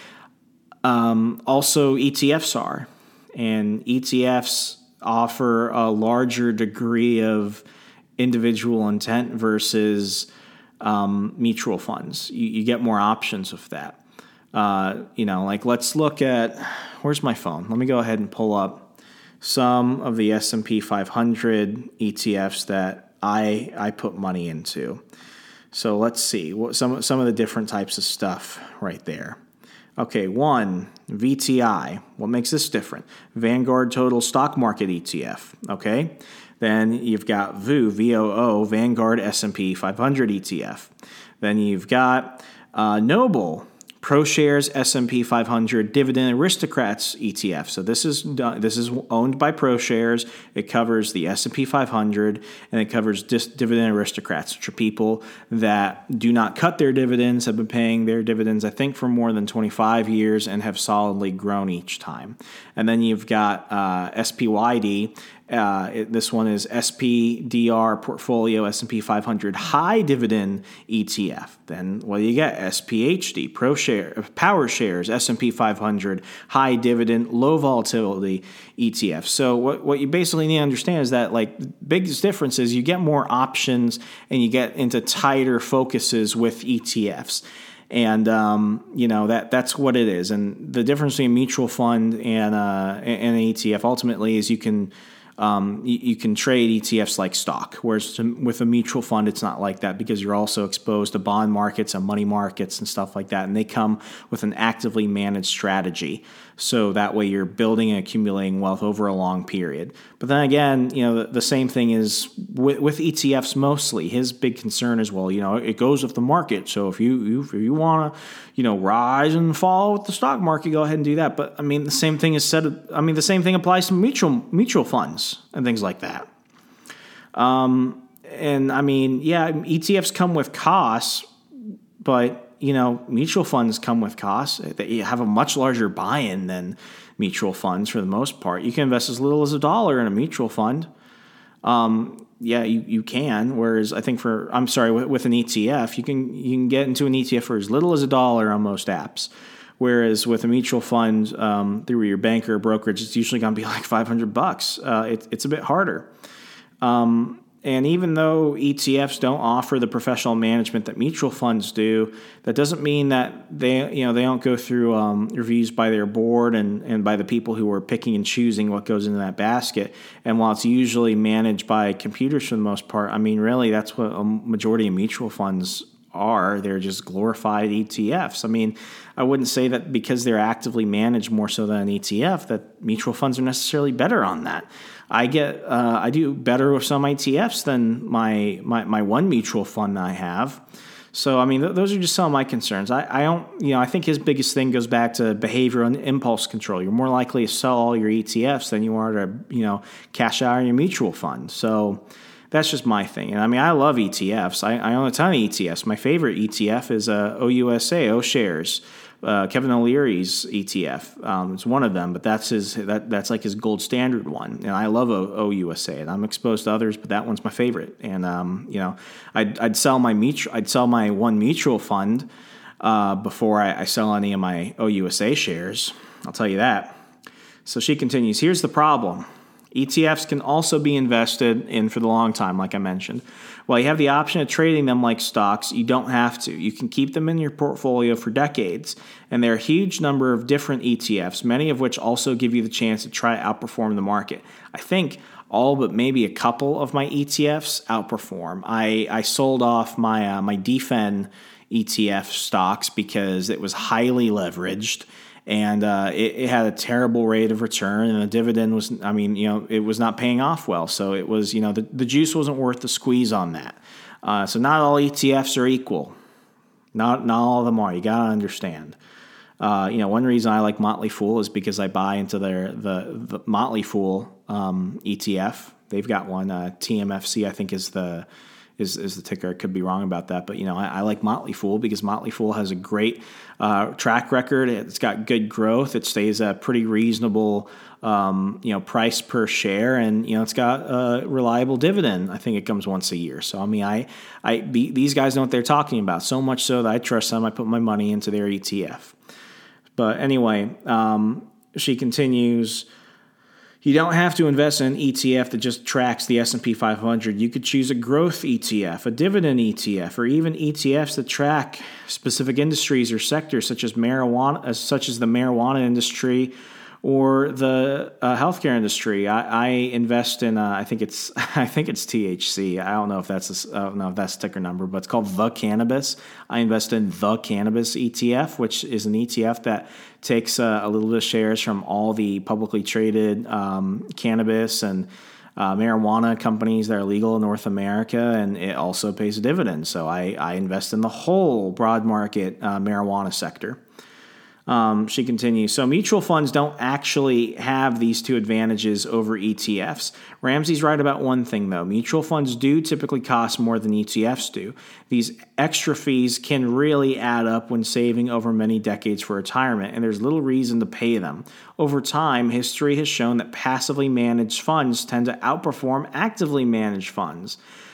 um, also E T Fs are. And E T Fs offer a larger degree of individual intent versus um, mutual funds. You, you get more options with that. Uh, you know, like let's look at, where's my phone? Let me go ahead and pull up some of the S and P five hundred E T Fs that I I put money into. So let's see what some some of the different types of stuff right there. Okay, one, V T I. What makes this different? Vanguard Total Stock Market E T F. Okay, then you've got V O O, V O O, Vanguard S and P five hundred E T F. Then you've got uh, Noble ProShares S and P five hundred Dividend Aristocrats E T F. So this is this is owned by ProShares. It covers the S and P five hundred, and it covers dis- Dividend Aristocrats, which are people that do not cut their dividends, have been paying their dividends, I think, for more than twenty-five years, and have solidly grown each time. And then you've got uh, S P Y D. Uh, it, this one is S P D R Portfolio S and P five hundred High Dividend E T F. Then what do you get? S P H D, ProShare, Power Shares S and P five hundred High Dividend Low Volatility E T F. So what what you basically need to understand is that like the biggest difference is you get more options and you get into tighter focuses with E T Fs. And, um, you know, that that's what it is. And the difference between a mutual fund and, uh, and an E T F ultimately is you can Um, you, you can trade E T Fs like stock, whereas to, with a mutual fund, it's not like that because you're also exposed to bond markets and money markets and stuff like that, and they come with an actively managed strategy. So that way you're building and accumulating wealth over a long period. But then again, you know, the, the same thing is with, with E T Fs mostly. His big concern is, well, you know, it goes with the market. So if you, you if you want to, you know, rise and fall with the stock market, go ahead and do that. But I mean, the same thing is said. I mean, the same thing applies to mutual mutual funds and things like that. Um, and I mean, yeah, E T Fs come with costs, but you know, mutual funds come with costs. They have a much larger buy-in than mutual funds for the most part. You can invest as little as a dollar in a mutual fund. Um, yeah, you, you can. Whereas I think for, I'm sorry, with, with an E T F, you can you can get into an E T F for as little as a dollar on most apps. Whereas with a mutual fund um, through your banker or brokerage, it's usually going to be like five hundred bucks. Uh, it, it's a bit harder. Um, and even though E T Fs don't offer the professional management that mutual funds do, that doesn't mean that they, you know, they don't go through um, reviews by their board and, and by the people who are picking and choosing what goes into that basket. And while it's usually managed by computers for the most part, I mean, really, that's what a majority of mutual funds are. They're just glorified E T Fs. I mean, I wouldn't say that because they're actively managed more so than an E T F that mutual funds are necessarily better on that. I get uh, I do better with some E T Fs than my my, my one mutual fund I have. So, I mean, th- those are just some of my concerns. I, I don't, you know, I think his biggest thing goes back to behavior and impulse control. You're more likely to sell all your E T Fs than you are to, you know, cash out on your mutual fund. So that's just my thing. And I mean, I love E T Fs. I, I own a ton of E T Fs. My favorite E T F is uh, O U S A, O Shares. Uh, Kevin O'Leary's E T F. Um, it's one of them, but that's his. That that's like his gold standard one. And I love O U S A, and I'm exposed to others, but that one's my favorite. And um, you know, I'd I'd sell my mutual. I'd sell my one mutual fund uh, before I, I sell any of my O U S A shares. I'll tell you that. So she continues. Here's the problem. E T Fs can also be invested in for the long time, like I mentioned. While you have the option of trading them like stocks, you don't have to. You can keep them in your portfolio for decades, and there are a huge number of different E T Fs, many of which also give you the chance to try to outperform the market. I think all but maybe a couple of my E T Fs outperform. I, I sold off my uh, my D F E N E T F stocks because it was highly leveraged. And uh, it, it had a terrible rate of return, and the dividend was, I mean, you know, it was not paying off well. So it was, you know, the, the juice wasn't worth the squeeze on that. Uh, so not all E T Fs are equal. Not not all of them are. You got to understand. Uh, you know, one reason I like Motley Fool is because I buy into their the, the Motley Fool um, E T F. They've got one, uh, T M F C, I think is the Is, is the ticker. I could be wrong about that. But, you know, I, I like Motley Fool because Motley Fool has a great uh, track record. It's got good growth. It stays at pretty reasonable, um, you know, price per share. And, you know, it's got a reliable dividend. I think it comes once a year. So, I mean, I, I the, these guys know what they're talking about. So much so that I trust them. I put my money into their E T F. But anyway, um, she continues... You don't have to invest in an E T F that just tracks the S and P five hundred. You could choose a growth E T F, a dividend E T F, or even E T Fs that track specific industries or sectors such as marijuana, such as the marijuana industry or the uh, healthcare industry. I, I invest in, uh, I think it's, I think it's T H C. I don't know if that's, a, I don't know if that's ticker number, but it's called The Cannabis. I invest in The Cannabis E T F, which is an E T F that takes uh, a little bit of shares from all the publicly traded um, cannabis and uh, marijuana companies that are legal in North America, and it also pays a dividend. So I, I invest in the whole broad market uh, marijuana sector. Um, she continues, so mutual funds don't actually have these two advantages over E T Fs. Ramsey's right about one thing, though. Mutual funds do typically cost more than E T Fs do. These extra fees can really add up when saving over many decades for retirement, and there's little reason to pay them. Over time, history has shown that passively managed funds tend to outperform actively managed funds.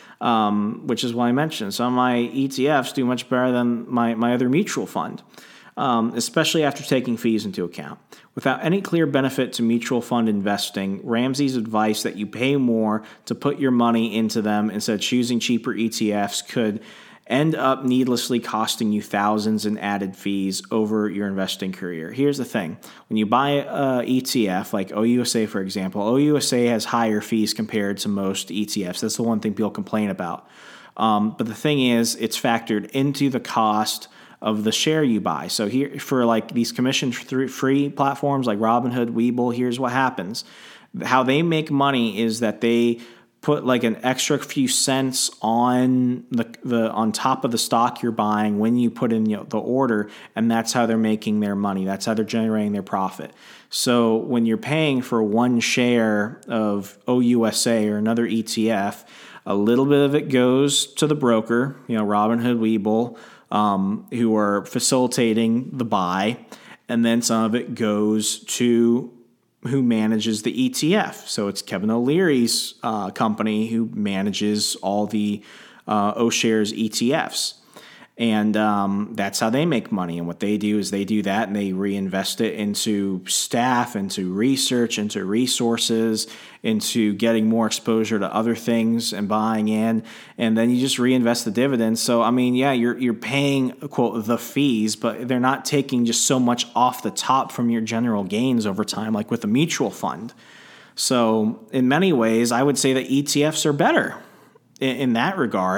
Um, which is why I mentioned some of my E T Fs do much better than my, my other mutual fund. Um, especially after taking fees into account. Without any clear benefit to mutual fund investing, Ramsey's advice that you pay more to put your money into them instead of choosing cheaper E T Fs could end up needlessly costing you thousands in added fees over your investing career. Here's the thing. When you buy a E T F, like O U S A, for example, O U S A has higher fees compared to most E T Fs. That's the one thing people complain about. Um, but the thing is, it's factored into the cost of the share you buy. So here, for like these commission-free platforms like Robinhood, Webull, here's what happens. How they make money is that they put like an extra few cents on the the on top of the stock you're buying when you put in, you know, the order, and that's how they're making their money. That's how they're generating their profit. So when you're paying for one share of O U S A or another E T F, a little bit of it goes to the broker, you know, Robinhood, Webull, Um, who are facilitating the buy, and then some of it goes to who manages the E T F. So it's Kevin O'Leary's uh, company who manages all the uh, O-Shares E T Fs. And um, that's how they make money. And what they do is they do that and they reinvest it into staff, into research, into resources, into getting more exposure to other things and buying in. And then you just reinvest the dividends. So, I mean, yeah, you're you're paying, quote, the fees, but they're not taking just so much off the top from your general gains over time, like with a mutual fund. So in many ways, I would say that E T Fs are better in, in that regard.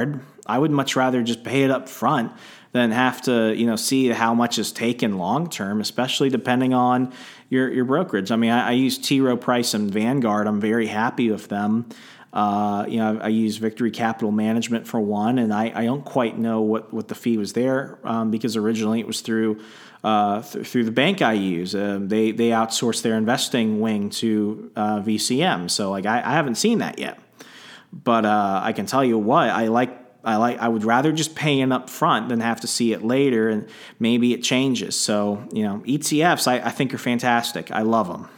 I would much rather just pay it up front than have to, you know, see how much is taken long term, especially depending on your your brokerage. I mean, I, I use T. Rowe Price and Vanguard. I'm very happy with them. Uh, you know, I use Victory Capital Management for one, and I, I don't quite know what, what the fee was there um, because originally it was through uh, th- through the bank I use. Uh, they they outsource their investing wing to uh, V C M, so like I, I haven't seen that yet. But uh, I can tell you what I like. I like. I would rather just pay in up front than have to see it later, and maybe it changes. So you know, E T Fs I, I think are fantastic. I love them.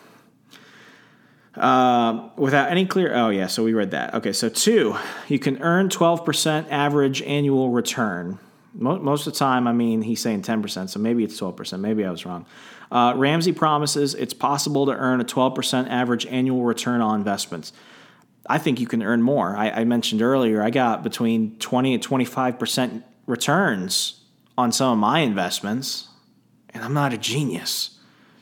Uh, without any clear, oh yeah, so we read that. Okay, so two, you can earn twelve percent average annual return. Most, most of the time, I mean, he's saying ten percent, so maybe it's twelve percent. Maybe I was wrong. Uh, Ramsey promises it's possible to earn a twelve percent average annual return on investments. I think you can earn more. I, I mentioned earlier, I got between twenty and twenty-five percent returns on some of my investments, and I'm not a genius.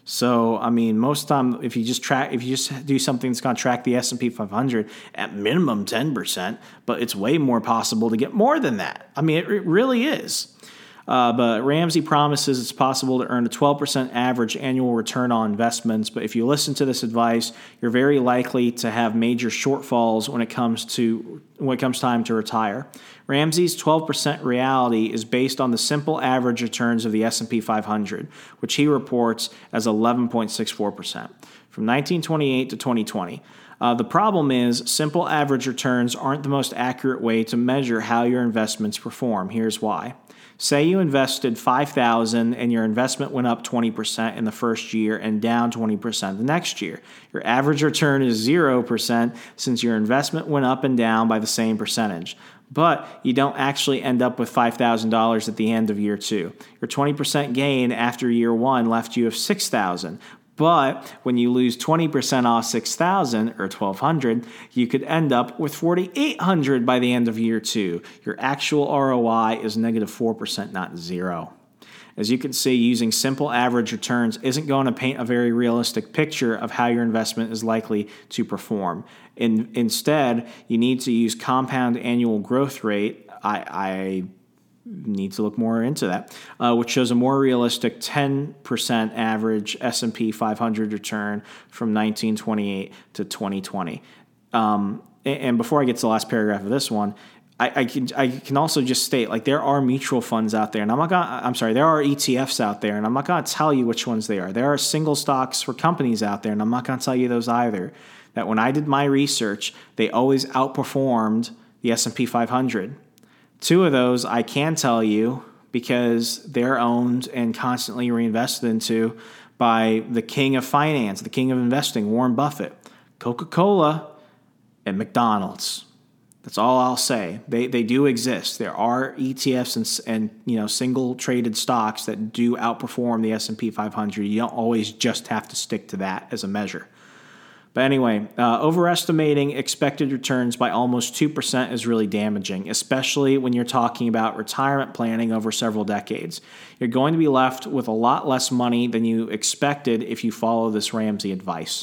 So, I mean, most of the time, if you just track, if you just do something that's going to track the S and P five hundred, at minimum ten percent, but it's way more possible to get more than that. I mean, it, it really is. Uh, but Ramsey promises it's possible to earn a twelve percent average annual return on investments. But if you listen to this advice, you're very likely to have major shortfalls when it comes to when it comes time to retire. Ramsey's twelve percent reality is based on the simple average returns of the S and P five hundred, which he reports as eleven point six four percent from nineteen twenty-eight to twenty twenty. Uh, the problem is simple average returns aren't the most accurate way to measure how your investments perform. Here's why. Say you invested five thousand dollars and your investment went up twenty percent in the first year and down twenty percent the next year. Your average return is zero percent since your investment went up and down by the same percentage. But you don't actually end up with five thousand dollars at the end of year two. Your twenty percent gain after year one left you with six thousand dollars. But when you lose twenty percent off six thousand or twelve hundred, you could end up with forty-eight hundred by the end of year two. Your actual R O I is negative four percent, not zero. As you can see, using simple average returns isn't going to paint a very realistic picture of how your investment is likely to perform. In, instead, you need to use compound annual growth rate. I, I need to look more into that, uh, which shows a more realistic ten percent average S and P five hundred return from nineteen twenty-eight to twenty twenty. Um, and, and before I get to the last paragraph of this one, I, I can I can also just state, like, there are mutual funds out there, and I'm not gonna, I'm sorry, there are E T Fs out there, and I'm not going to tell you which ones they are. There are single stocks for companies out there, and I'm not going to tell you those either. That when I did my research, they always outperformed the S and P five hundred. Two of those I can tell you because they're owned and constantly reinvested into by the king of finance, the king of investing, Warren Buffett, Coca-Cola, and McDonald's. That's all I'll say. They they do exist. There are E T Fs and, and you know single traded stocks that do outperform the S and P five hundred. You don't always just have to stick to that as a measure. But anyway, uh, overestimating expected returns by almost two percent is really damaging, especially when you're talking about retirement planning over several decades. You're going to be left with a lot less money than you expected if you follow this Ramsey advice.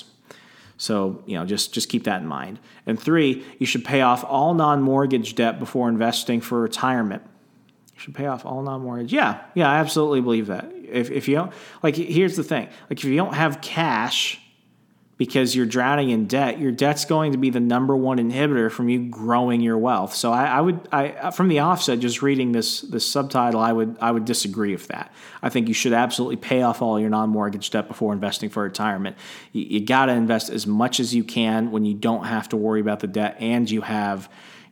So, you know, just, just keep that in mind. And three, you should pay off all non-mortgage debt before investing for retirement. You should pay off all non-mortgage. Yeah, yeah, I absolutely believe that. If if you don't, like, here's the thing. Like, if you don't have cash because you're drowning in debt, your debt's going to be the number one inhibitor from you growing your wealth. So I, I would, I from the offset, just reading this this subtitle, I would I would disagree with that. I think you should absolutely pay off all your non-mortgage debt before investing for retirement. You, you got to invest as much as you can when you don't have to worry about the debt and you have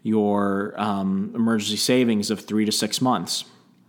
your um, emergency savings of three to six months.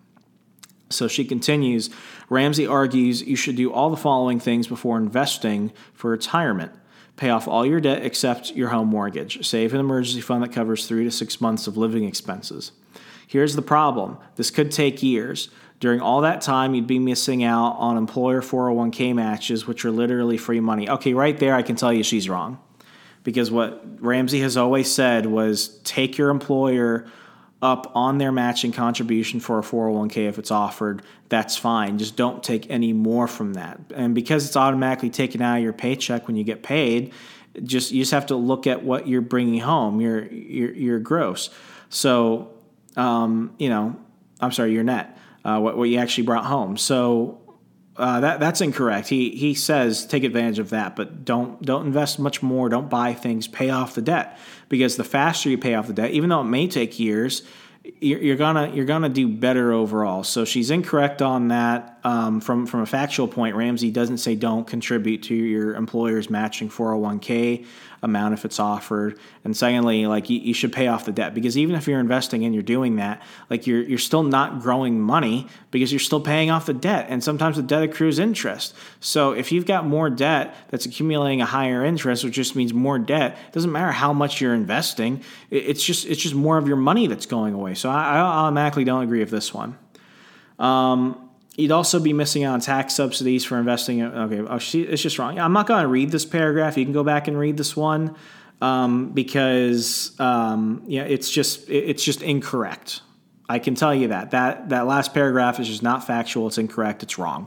So she continues, Ramsey argues you should do all the following things before investing for retirement. Pay off all your debt except your home mortgage. Save an emergency fund that covers three to six months of living expenses. Here's the problem. This could take years. During all that time, you'd be missing out on employer four oh one k matches, which are literally free money. Okay, right there, I can tell you she's wrong. Because what Ramsey has always said was take your employer up on their matching contribution for a four oh one k if it's offered. That's fine. Just don't take any more from that. And because it's automatically taken out of your paycheck when you get paid, just you just have to look at what you're bringing home, your your, your gross. So um, you know, I'm sorry, your net, uh, what, what you actually brought home. So uh, that that's incorrect. He he says take advantage of that, but don't don't invest much more. Don't buy things. Pay off the debt, because the faster you pay off the debt, even though it may take years, you're, you're gonna you're gonna do better overall. So she's incorrect on that. Um, from from a factual point, Ramsey doesn't say don't contribute to your employer's matching four oh one k amount if it's offered. And secondly, like you, you should pay off the debt, because even if you're investing and you're doing that, like you're you're still not growing money because you're still paying off the debt. And sometimes the debt accrues interest. So if you've got more debt that's accumulating a higher interest, which just means more debt, it doesn't matter how much you're investing. It's just it's just more of your money that's going away. So I, I automatically don't agree with this one. Um, You'd also be missing out on tax subsidies for investing. In, okay, oh, she, it's just wrong. I'm not going to read this paragraph. You can go back and read this one um, because um, yeah, it's just it, it's just incorrect. I can tell you that that that last paragraph is just not factual. It's incorrect. It's wrong.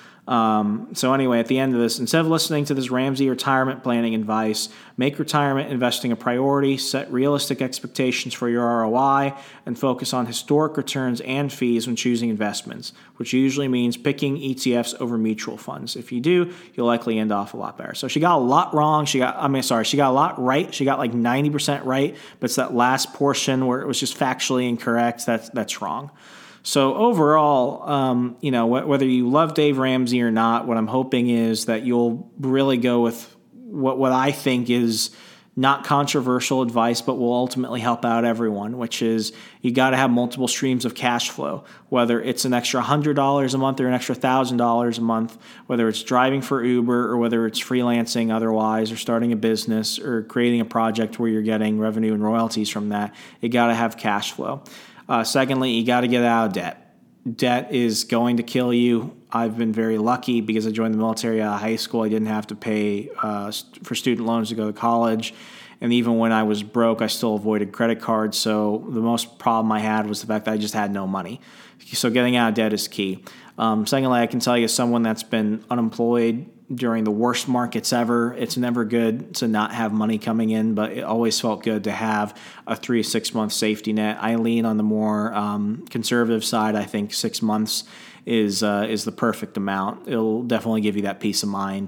Um, so anyway, at the end of this, instead of listening to this Ramsey retirement planning advice, make retirement investing a priority, set realistic expectations for your R O I, and focus on historic returns and fees when choosing investments, which usually means picking E T Fs over mutual funds. If you do, you'll likely end off a lot better. So she got a lot wrong. She got, I mean, sorry, she got a lot right. She got like ninety percent right, but it's that last portion where it was just factually incorrect. That's, that's wrong. So overall, um, you know, wh- whether you love Dave Ramsey or not, what I'm hoping is that you'll really go with what what I think is not controversial advice, but will ultimately help out everyone, which is you got to have multiple streams of cash flow, whether it's an extra one hundred dollars a month or an extra one thousand dollars a month, whether it's driving for Uber or whether it's freelancing otherwise or starting a business or creating a project where you're getting revenue and royalties from that. You got to have cash flow. Uh, secondly, you got to get out of debt. Debt is going to kill you. I've been very lucky because I joined the military out of high school. I didn't have to pay uh, for student loans to go to college. And even when I was broke, I still avoided credit cards. So the most problem I had was the fact that I just had no money. So getting out of debt is key. Um, secondly, I can tell you, as someone that's been unemployed during the worst markets ever, it's never good to not have money coming in, but it always felt good to have a three to six month safety net. I lean on the more um, conservative side. I think six months is uh, is the perfect amount. It'll definitely give you that peace of mind.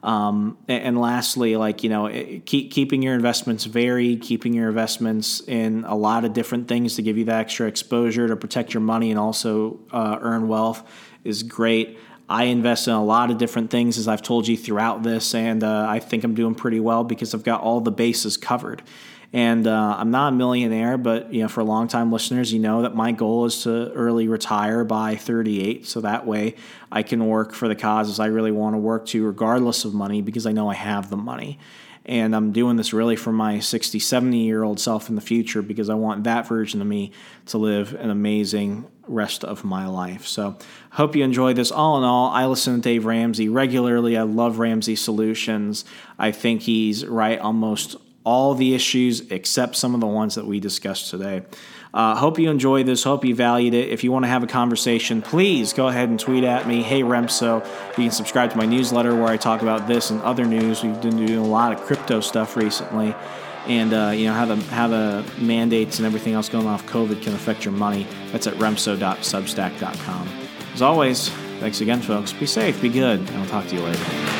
Um, and, and lastly, like, you know, it, keep keeping your investments varied, keeping your investments in a lot of different things to give you that extra exposure to protect your money and also uh, earn wealth is great. I invest in a lot of different things, as I've told you throughout this, and uh, I think I'm doing pretty well because I've got all the bases covered. And uh, I'm not a millionaire, but you know, for long-time listeners, you know that my goal is to early retire by thirty-eight, so that way I can work for the causes I really want to work to, regardless of money, because I know I have the money. And I'm doing this really for my sixty, seventy-year-old self in the future because I want that version of me to live an amazing rest of my life. So I hope you enjoy this. All in all, I listen to Dave Ramsey regularly. I love Ramsey Solutions. I think he's right on most all the issues except some of the ones that we discussed today. Uh, hope you enjoyed this. Hope you valued it. If you want to have a conversation, please go ahead and tweet at me. Hey, Remso. You can subscribe to my newsletter where I talk about this and other news. We've been doing a lot of crypto stuff recently. And, uh, you know, how the, how the mandates and everything else going off COVID can affect your money. That's at remso dot substack dot com. As always, thanks again, folks. Be safe, be good, and I'll talk to you later.